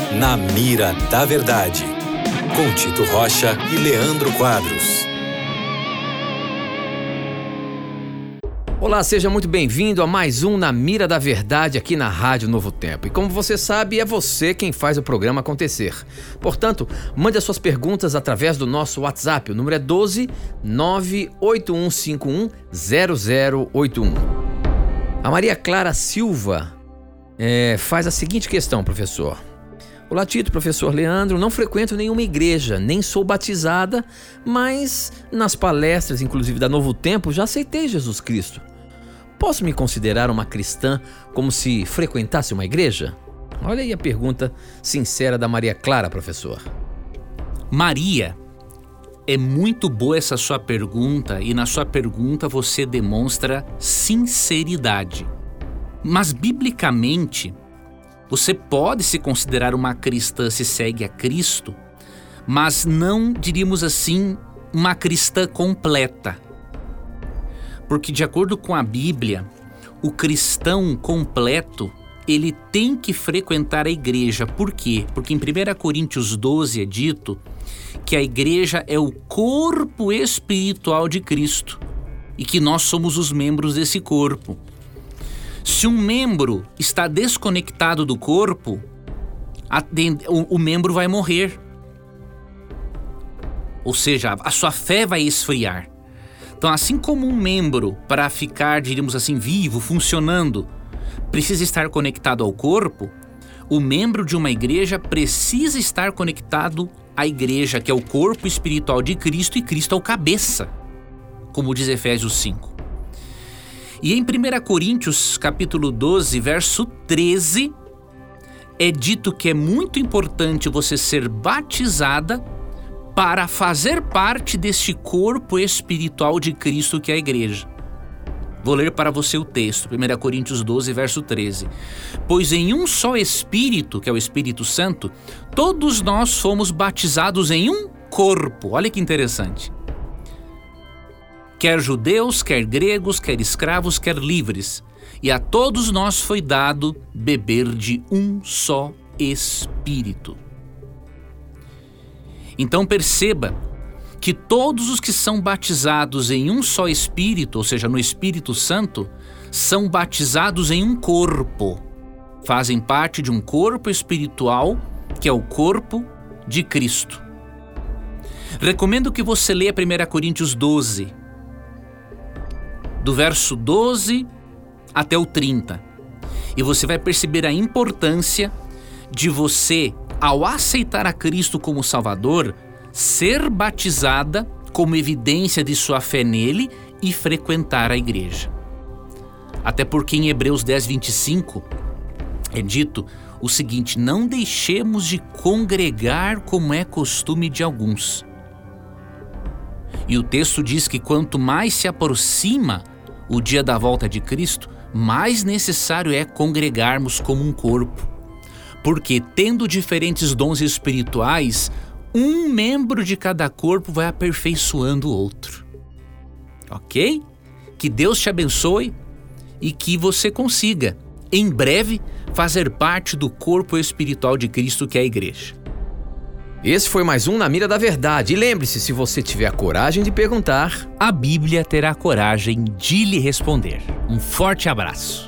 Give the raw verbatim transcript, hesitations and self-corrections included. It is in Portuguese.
Na Mira da Verdade, com Tito Rocha e Leandro Quadros. Olá, seja muito bem-vindo a mais um Na Mira da Verdade aqui na Rádio Novo Tempo. E como você sabe, é você quem faz o programa acontecer. Portanto, mande as suas perguntas através do nosso WhatsApp. O número é doze, nove oito um cinco um, zero zero oito um. A Maria Clara Silva é, faz a seguinte questão, professor. Olá, Tito, professor Leandro, não frequento nenhuma igreja, nem sou batizada, mas nas palestras, inclusive da Novo Tempo, já aceitei Jesus Cristo. Posso me considerar uma cristã como se frequentasse uma igreja? Olha aí a pergunta sincera da Maria Clara, professor. Maria, é muito boa essa sua pergunta e na sua pergunta você demonstra sinceridade. Mas biblicamente, você pode se considerar uma cristã se segue a Cristo, mas não, diríamos assim, uma cristã completa. Porque de acordo com a Bíblia, o cristão completo, ele tem que frequentar a igreja. Por quê? Porque em primeira Coríntios doze é dito que a igreja é o corpo espiritual de Cristo e que nós somos os membros desse corpo. Se um membro está desconectado do corpo, a, o, o membro vai morrer. Ou seja, a sua fé vai esfriar. Então, assim como um membro, para ficar, diríamos assim, vivo, funcionando, precisa estar conectado ao corpo, o membro de uma igreja precisa estar conectado à igreja, que é o corpo espiritual de Cristo, e Cristo é o cabeça, como diz Efésios cinco. E em primeira Coríntios, capítulo doze, verso treze, é dito que é muito importante você ser batizada para fazer parte deste corpo espiritual de Cristo que é a igreja. Vou ler para você o texto, primeira Coríntios doze, verso treze. Pois em um só Espírito, que é o Espírito Santo, todos nós fomos batizados em um corpo. Olha que interessante. Quer judeus, quer gregos, quer escravos, quer livres. E a todos nós foi dado beber de um só Espírito. Então perceba que todos os que são batizados em um só Espírito, ou seja, no Espírito Santo, são batizados em um corpo. Fazem parte de um corpo espiritual, que é o corpo de Cristo. Recomendo que você leia primeira Coríntios doze, do verso doze até o trinta. E você vai perceber a importância de você, ao aceitar a Cristo como Salvador, ser batizada como evidência de sua fé nele e frequentar a igreja. Até porque em Hebreus dez, vinte e cinco é dito o seguinte: não deixemos de congregar como é costume de alguns. E o texto diz que quanto mais se aproxima o dia da volta de Cristo, mais necessário é congregarmos como um corpo. Porque, tendo diferentes dons espirituais, um membro de cada corpo vai aperfeiçoando o outro. Ok? Que Deus te abençoe e que você consiga, em breve, fazer parte do corpo espiritual de Cristo, que é a igreja. Esse foi mais um Na Mira da Verdade. E lembre-se, se você tiver a coragem de perguntar, a Bíblia terá coragem de lhe responder. Um forte abraço.